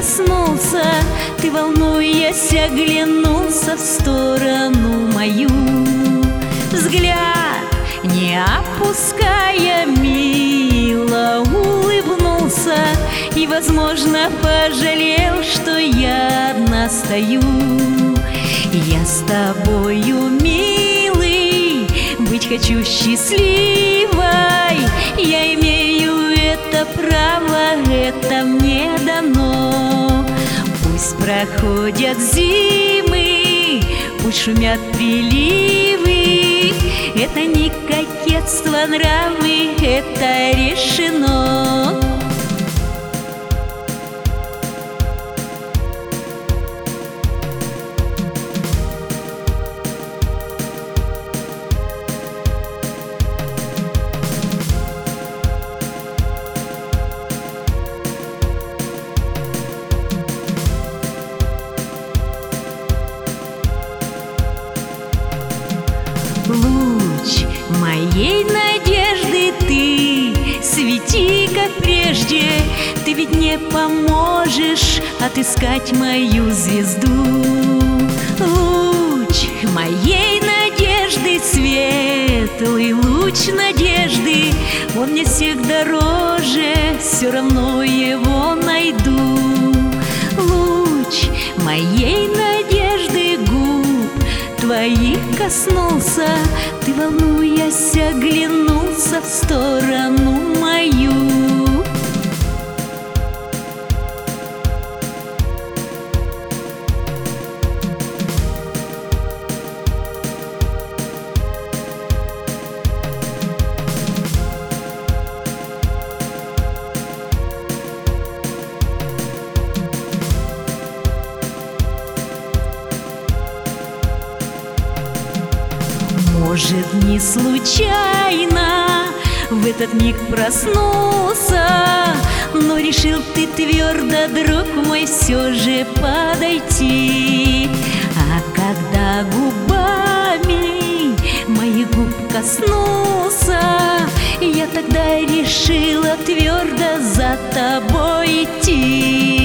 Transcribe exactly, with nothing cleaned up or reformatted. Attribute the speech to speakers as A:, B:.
A: коснулся, ты, волнуясь, оглянулся в сторону мою. Взгляд, не опуская, мило улыбнулся и, возможно, пожалел, что я одна стою. Я с тобою, милый, быть хочу счастливой. Я имею это право, это мне дано. Пусть проходят зимы, пусть шумят приливы, это не кокетство, нравы, это решено. Луч моей надежды, ты свети, как прежде. Ты ведь не поможешь отыскать мою звезду. Луч моей надежды, светлый луч надежды, он мне всех дороже, все равно его найду. Луч моей надежды, губ твоих коснулся, ты, волнуясь, оглянулся в сторону мою. Может, не случайно в этот миг проснулся, но решил ты твердо, друг мой, все же подойти. А когда губами моих губ коснулся, я тогда решила твердо за тобой идти.